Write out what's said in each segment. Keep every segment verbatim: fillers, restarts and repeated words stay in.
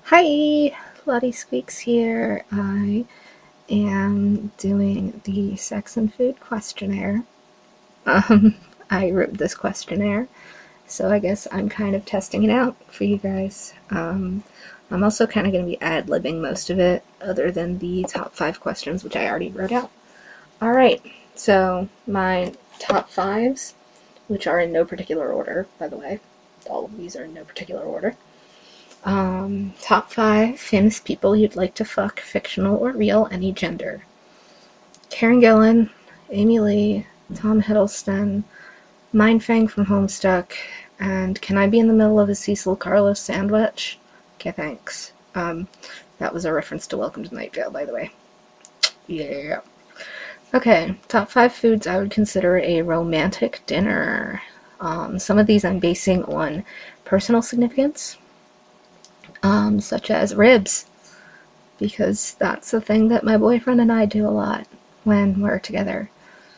Hi, Lottie Squeaks here. I am doing the sex and food questionnaire. Um, I wrote this questionnaire, so I guess I'm kind of testing it out for you guys. Um, I'm also kind of going to be ad-libbing most of it, other than the top five questions, which I already wrote out. Alright, so my top fives, which are in no particular order, by the way. All of these are in no particular order. Um, top five famous people you'd like to fuck, fictional or real, any gender. Karen Gillan, Amy Lee, Tom Hiddleston, Mindfang from Homestuck, and Can I Be in the Middle of a Cecil Carlos sandwich? Okay, thanks. Um, that was a reference to Welcome to Night Vale, by the way. Yeah. Okay, top five foods I would consider a romantic dinner. Um, some of these I'm basing on personal significance. Um, such as ribs, because that's the thing that my boyfriend and I do a lot when we're together.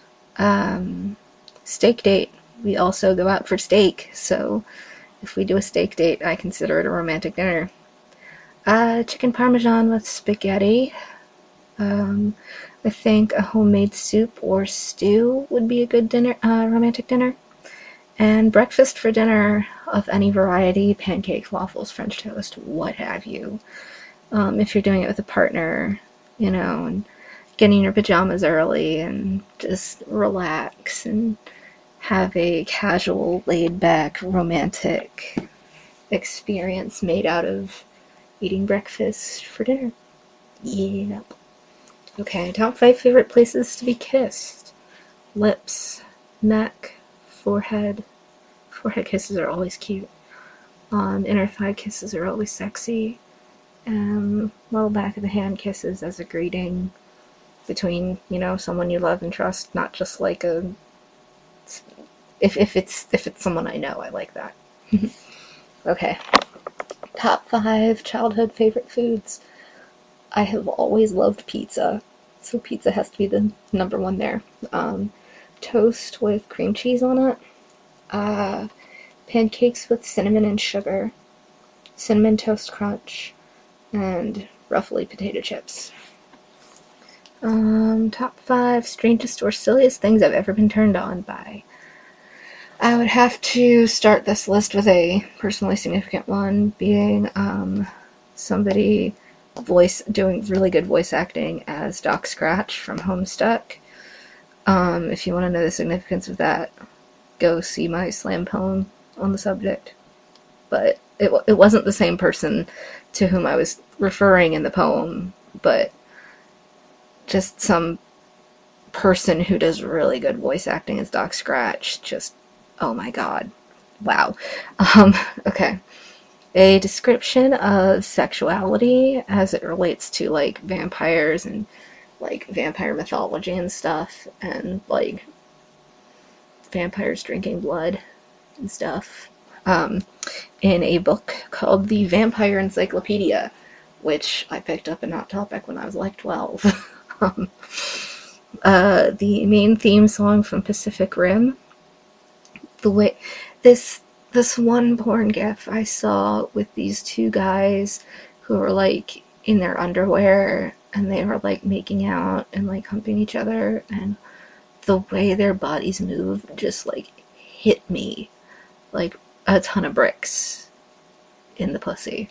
Um, steak date. We also go out for steak, so if we do a steak date, I consider it a romantic dinner. Uh, chicken parmesan with spaghetti. Um, I think a homemade soup or stew would be a good dinner, uh, romantic dinner. And breakfast for dinner of any variety, pancakes, waffles, French toast, what have you. Um, if you're doing it with a partner, you know, and getting your pajamas early and just relax and have a casual, laid-back, romantic experience made out of eating breakfast for dinner. Yeah. Okay, top five favorite places to be kissed. Lips, neck, forehead. Forehead kisses are always cute. Um, inner thigh kisses are always sexy. Um, little back of the hand kisses as a greeting between, you know, someone you love and trust, not just like a, if, if it's, if it's someone I know, I like that. Okay. Top five childhood favorite foods. I have always loved pizza, so pizza has to be the number one there. Um, toast with cream cheese on it. Uh, pancakes with cinnamon and sugar. Cinnamon toast crunch. And roughly potato chips. Um, top five strangest or silliest things I've ever been turned on by. I would have to start this list with a personally significant one, being um, somebody voice doing really good voice acting as Doc Scratch from Homestuck. Um, if you want to know the significance of that, go see my slam poem on the subject. But it, it wasn't the same person to whom I was referring in the poem, but just some person who does really good voice acting as Doc Scratch. Just, oh my god. Wow. Um, okay. A description of sexuality as it relates to, like, vampires and, like, vampire mythology and stuff, and, like, vampires drinking blood and stuff. Um, in a book called The Vampire Encyclopedia, which I picked up in Hot Topic when I was like twelve. um, uh, the main theme song from Pacific Rim. The way this this one porn gif I saw with these two guys who were like in their underwear and they were like making out and like humping each other, and the way their bodies move just like hit me like a ton of bricks in the pussy.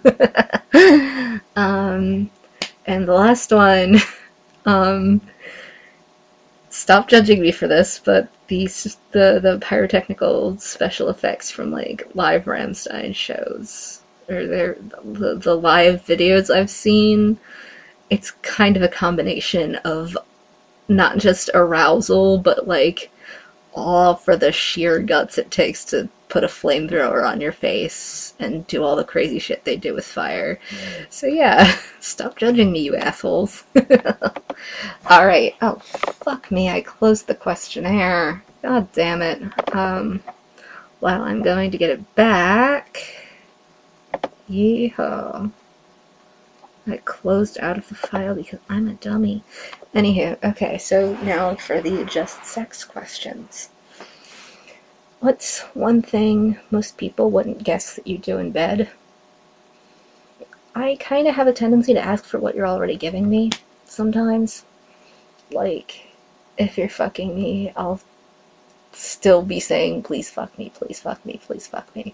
um, and the last one, um, stop judging me for this, but these the the pyrotechnical special effects from like live Rammstein shows, or their the, the live videos I've seen, it's kind of a combination of not just arousal, but like all for the sheer guts it takes to put a flamethrower on your face and do all the crazy shit they do with fire. So yeah, stop judging me, you assholes. Alright, oh fuck me, I closed the questionnaire. God damn it. Um, well, I'm going to get it back. Yeehaw. I closed out of the file because I'm a dummy. Anywho, okay, so now for the just sex questions. What's one thing most people wouldn't guess that you do in bed? I kind of have a tendency to ask for what you're already giving me sometimes. Like, if you're fucking me, I'll still be saying, please fuck me, please fuck me, please fuck me.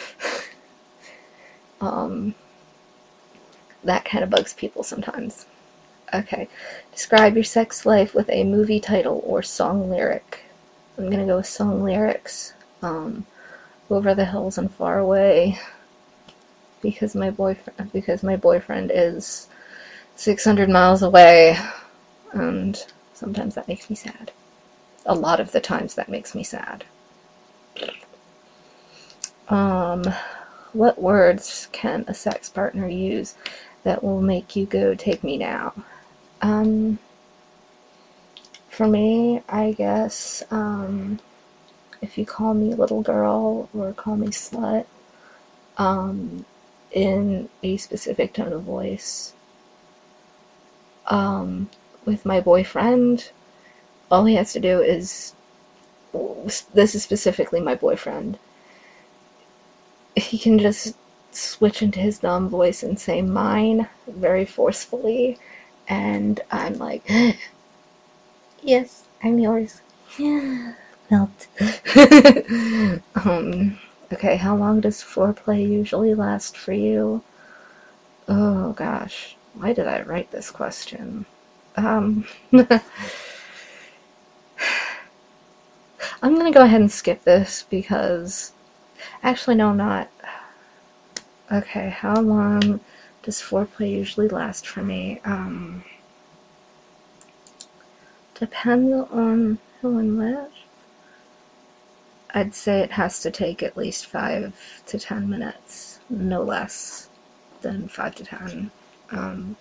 um, that kind of bugs people sometimes. Okay, describe your sex life with a movie title or song lyric. I'm gonna go with song lyrics. Um, Over the Hills and Far Away, because my boyfriend because my boyfriend is six hundred miles away, and sometimes that makes me sad. A lot of the times that makes me sad. Um, what words can a sex partner use that will make you go, take me now? Um, for me, I guess, um, if you call me little girl or call me slut, um, in a specific tone of voice. Um, with my boyfriend, all he has to do is, this is specifically my boyfriend, he can just switch into his dumb voice and say mine very forcefully, and I'm like, yes, I'm yours. Yeah, felt. um, okay, how long does foreplay usually last for you? Oh gosh, why did I write this question? Um, I'm gonna go ahead and skip this because, actually no, I'm not. Okay, how long does foreplay usually last for me? Um, depends on who I'm with. I'd say it has to take at least five to ten minutes, no less than five to ten. Um,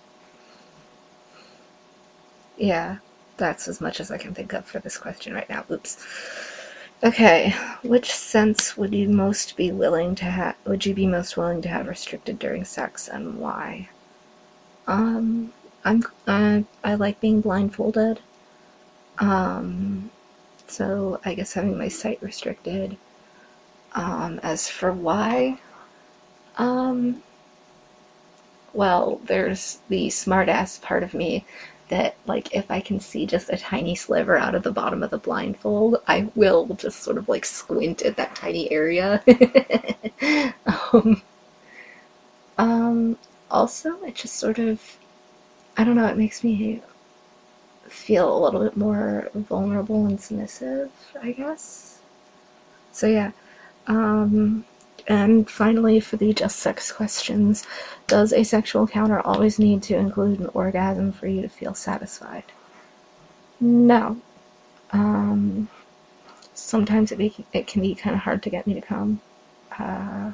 yeah, that's as much as I can think of for this question right now. Oops. Okay, which sense would you most be willing to have? Would you be most willing to have restricted during sex, and why? Um, I'm uh, I like being blindfolded. Um, so I guess having my sight restricted. Um, as for why, um, well, there's the smartass part of me that, like, if I can see just a tiny sliver out of the bottom of the blindfold, I will just sort of, like, squint at that tiny area. um, um, also, it just sort of, I don't know, it makes me feel a little bit more vulnerable and submissive, I guess. So yeah, um, and finally, for the just sex questions, does a sexual encounter always need to include an orgasm for you to feel satisfied? No. Um, sometimes it, be, it can be kind of hard to get me to come. Uh,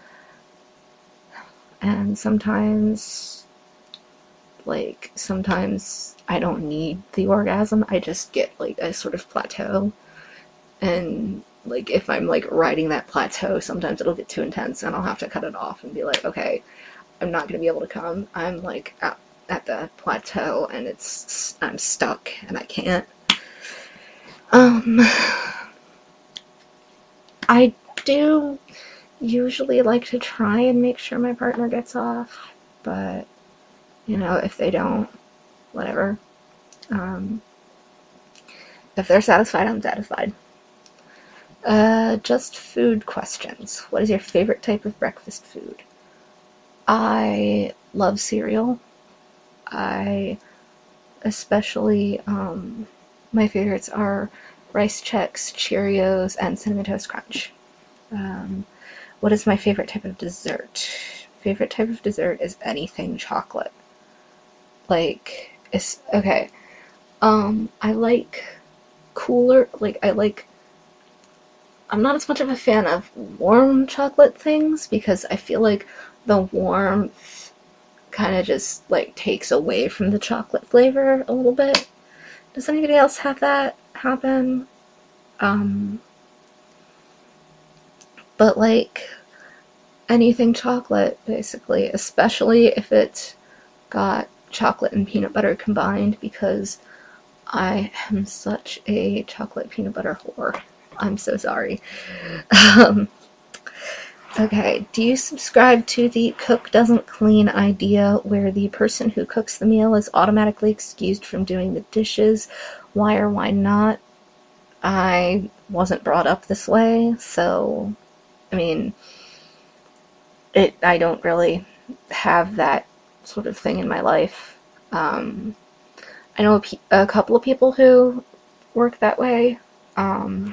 and sometimes, like, sometimes I don't need the orgasm, I just get, like, a sort of plateau. And, like, if I'm, like, riding that plateau, sometimes it'll get too intense and I'll have to cut it off and be like, okay, I'm not gonna be able to come. I'm, like, at, at the plateau and it's, I'm stuck and I can't. Um, I do usually like to try and make sure my partner gets off, but, you know, if they don't, whatever. Um, if they're satisfied, I'm satisfied. Uh, just food questions. What is your favorite type of breakfast food? I love cereal. I especially, um, my favorites are Rice Chex, Cheerios, and Cinnamon Toast Crunch. Um, what is my favorite type of dessert? Favorite type of dessert is anything chocolate. Like, it's, okay, um, I like cooler, like, I like, I'm not as much of a fan of warm chocolate things, because I feel like the warmth kind of just, like, takes away from the chocolate flavor a little bit. Does anybody else have that happen? Um, but, like, anything chocolate, basically, especially if it's got chocolate and peanut butter combined, because I am such a chocolate peanut butter whore. I'm so sorry. Um, Okay, do you subscribe to the cook doesn't clean idea where the person who cooks the meal is automatically excused from doing the dishes? Why or why not? I wasn't brought up this way, so, I mean, it. I don't really have that sort of thing in my life. Um, I know a, pe- a couple of people who work that way, um,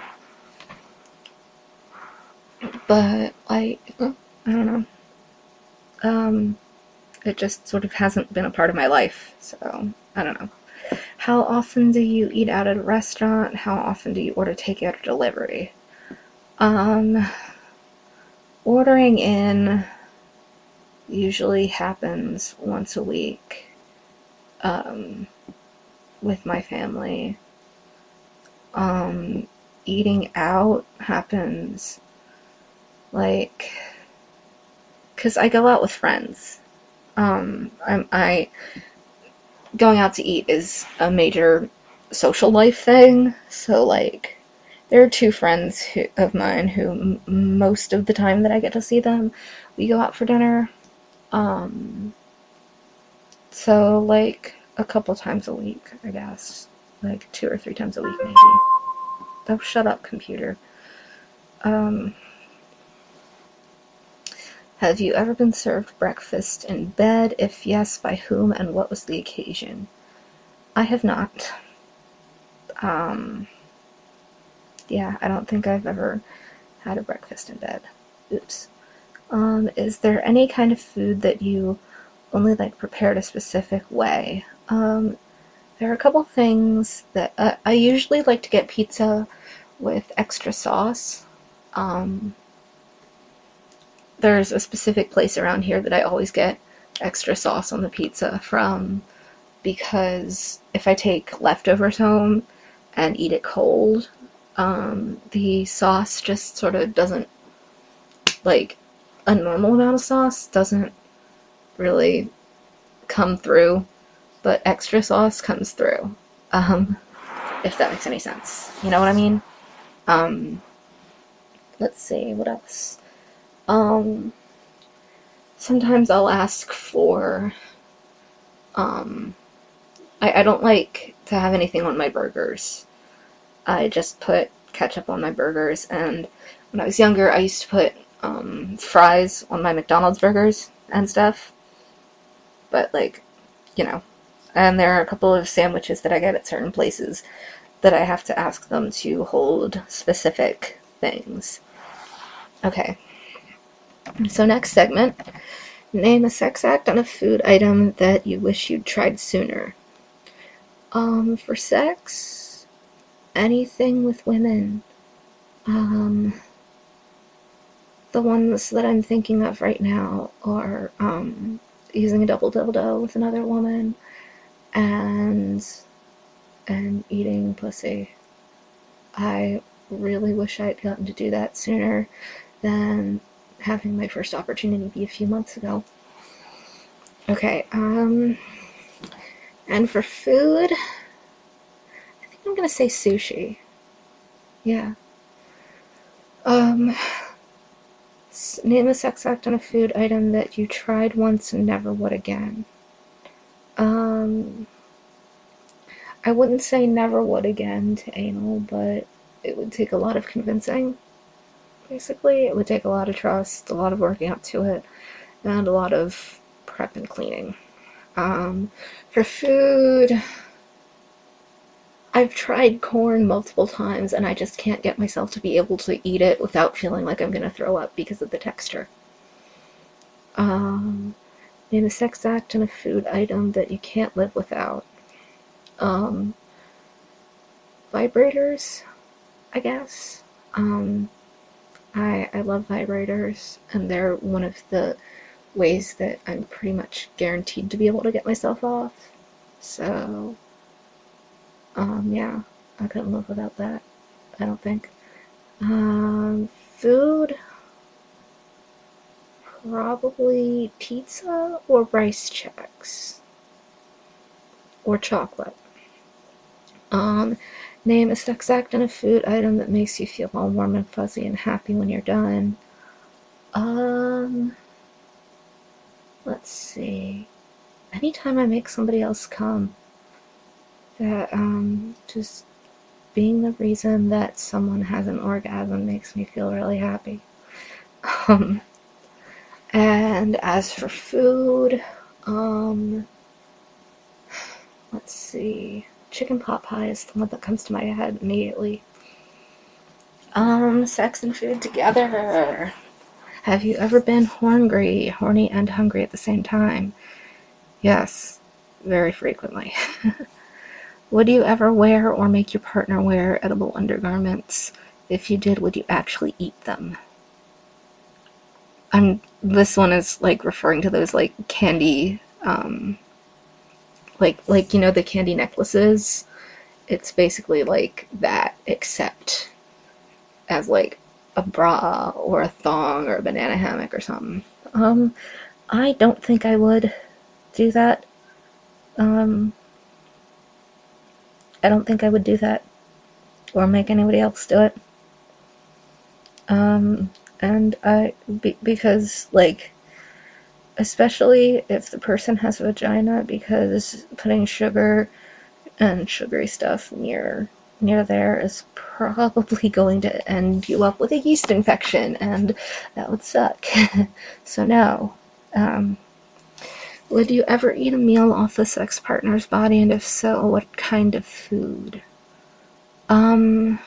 but, like, I don't know. Um, it just sort of hasn't been a part of my life, so I don't know. How often do you eat out at a restaurant? How often do you order takeout or delivery? Um, ordering in usually happens once a week, um, with my family. Um, eating out happens, like, because I go out with friends. Um, I'm, I, going out to eat is a major social life thing, so, like, there are two friends who, of mine who, m- most of the time that I get to see them, we go out for dinner. Um, so, like, a couple times a week, I guess. Like, two or three times a week, maybe. Oh, shut up, computer. Um, have you ever been served breakfast in bed? If yes, by whom and what was the occasion? I have not. Um, yeah, I don't think I've ever had a breakfast in bed. Oops. Um, is there any kind of food that you only like prepared a specific way? Um, there are a couple things that uh, I usually like to get pizza with extra sauce. Um, there's a specific place around here that I always get extra sauce on the pizza from, because if I take leftovers home and eat it cold, um, the sauce just sort of doesn't, like, a normal amount of sauce doesn't really come through, but extra sauce comes through. Um, if that makes any sense. You know what I mean? Um, let's see, what else? Um, sometimes I'll ask for, um, I, I don't like to have anything on my burgers. I just put ketchup on my burgers, and when I was younger, I used to put, um, fries on my McDonald's burgers and stuff. But, like, you know, and there are a couple of sandwiches that I get at certain places that I have to ask them to hold specific things. Okay, so next segment. Name a sex act on a food item that you wish you'd tried sooner. Um, for sex, anything with women. Um, the ones that I'm thinking of right now are, um, using a double dildo with another woman, and and eating pussy. I really wish I'd gotten to do that sooner than having my first opportunity be a few months ago. Okay, um, and for food, I think I'm gonna say sushi. Yeah. Um, name a sex act on a food item that you tried once and never would again. Um, I wouldn't say never would again to anal, but it would take a lot of convincing. Basically, it would take a lot of trust, a lot of working up to it, and a lot of prep and cleaning. Um, for food, I've tried corn multiple times, and I just can't get myself to be able to eat it without feeling like I'm gonna throw up because of the texture. Um, name a sex act and a food item that you can't live without. Um, vibrators, I guess. Um, I I love vibrators, and they're one of the ways that I'm pretty much guaranteed to be able to get myself off. So, um, yeah, I couldn't live without that, I don't think. Um, food, probably pizza or rice Chex. Or chocolate. Um, name a sex act and a food item that makes you feel all warm and fuzzy and happy when you're done. Um, let's see. Anytime I make somebody else come, that, um, just being the reason that someone has an orgasm makes me feel really happy. Um, and as for food, um, let's see. Chicken pot pie is the one that comes to my head immediately. Um, sex and food together. Have you ever been horngry, horny and hungry at the same time? Yes, very frequently. Would you ever wear or make your partner wear edible undergarments? If you did, would you actually eat them? I'm. This one is like referring to those like candy, um, like like you know the candy necklaces. It's basically like that, except as like a bra or a thong or a banana hammock or something. Um, I don't think I would do that. Um, I don't think I would do that or make anybody else do it. Um, and I, be, because, like, especially if the person has a vagina, because putting sugar and sugary stuff near near there is probably going to end you up with a yeast infection, and that would suck. So no. Um, would you ever eat a meal off the sex partner's body, and if so, what kind of food? Um,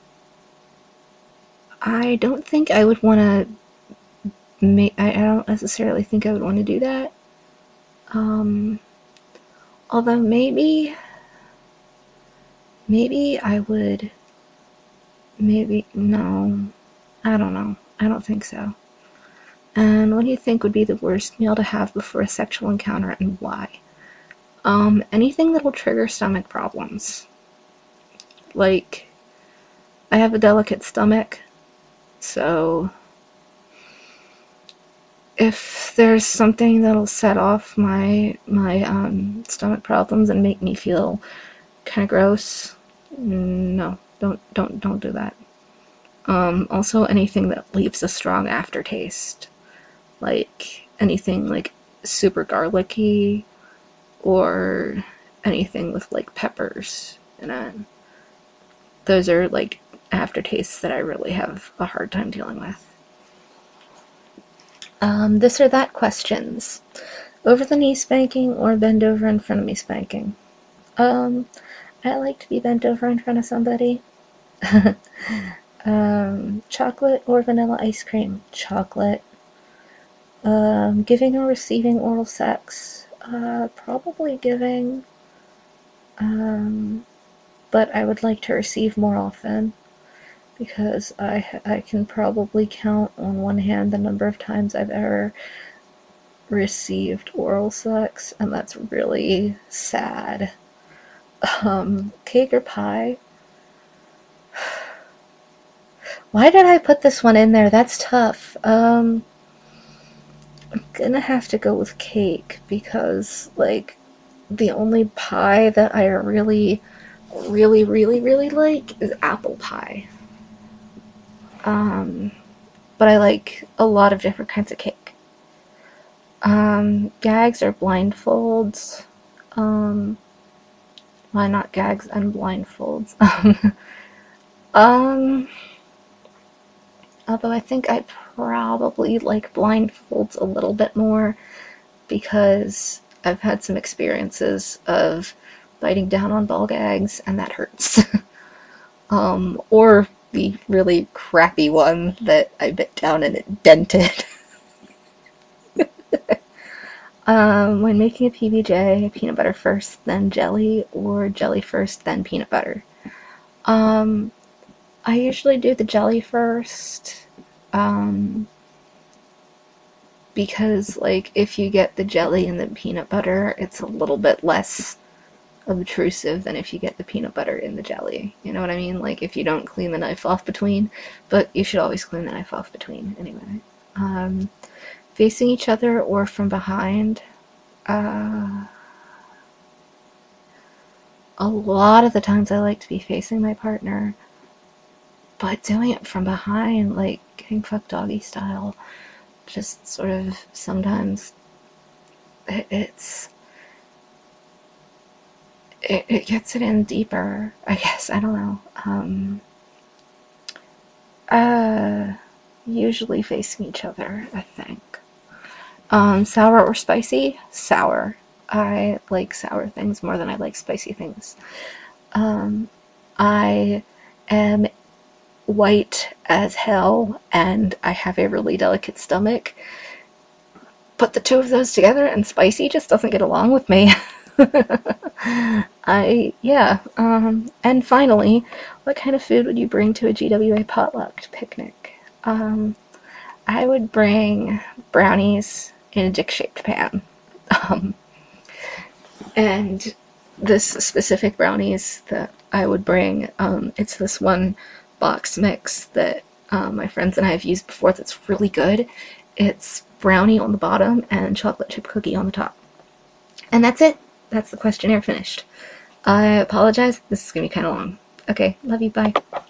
I don't think I would want to make, I, I don't necessarily think I would want to do that. Um, although maybe, maybe I would, maybe, no, I don't know. I don't think so. And what do you think would be the worst meal to have before a sexual encounter, and why? Um, anything that will trigger stomach problems. Like, I have a delicate stomach, so if there's something that'll set off my my um, stomach problems and make me feel kind of gross, no, don't don't don't do that. Um, also, anything that leaves a strong aftertaste, like anything like super garlicky or anything with like peppers in it. Those are like aftertastes that I really have a hard time dealing with. Um, this or that questions. Over the knee spanking or bend over in front of me spanking? Um, I like to be bent over in front of somebody. um, chocolate or vanilla ice cream? Chocolate. Um, giving or receiving oral sex? Uh, probably giving. Um, but I would like to receive more often, because I, I can probably count on one hand the number of times I've ever received oral sex, and that's really sad. Um, cake or pie? Why did I put this one in there? That's tough. Um, I'm gonna have to go with cake, because, like, the only pie that I really, really, really, really like is apple pie. Um, but I like a lot of different kinds of cake. Um, gags or blindfolds? Um, why not gags and blindfolds? um, although I think I probably like blindfolds a little bit more, because I've had some experiences of biting down on ball gags, and that hurts. um, or the really crappy one that I bit down and it dented. um, when making a P B J, peanut butter first, then jelly, or jelly first, then peanut butter? Um, I usually do the jelly first, um, because, like, if you get the jelly and the peanut butter, it's a little bit less obtrusive than if you get the peanut butter in the jelly. You know what I mean? Like, if you don't clean the knife off between, but you should always clean the knife off between, anyway. Um, facing each other or from behind? Uh, a lot of the times I like to be facing my partner, but doing it from behind, like getting fucked doggy style, just sort of sometimes it, it's it, it gets it in deeper, I guess. I don't know. Um, uh, usually facing each other, I think. Um, sour or spicy? Sour. I like sour things more than I like spicy things. Um, I am white as hell and I have a really delicate stomach. Put the two of those together and spicy just doesn't get along with me. I, yeah. Um, and finally, what kind of food would you bring to a G W A potluck picnic? Um, I would bring brownies in a dick-shaped pan. Um, and this specific brownies that I would bring, um, it's this one box mix that um, my friends and I have used before that's really good. It's brownie on the bottom and chocolate chip cookie on the top. And that's it. That's the questionnaire finished. I apologize. This is going to be kind of long. Okay, love you. Bye.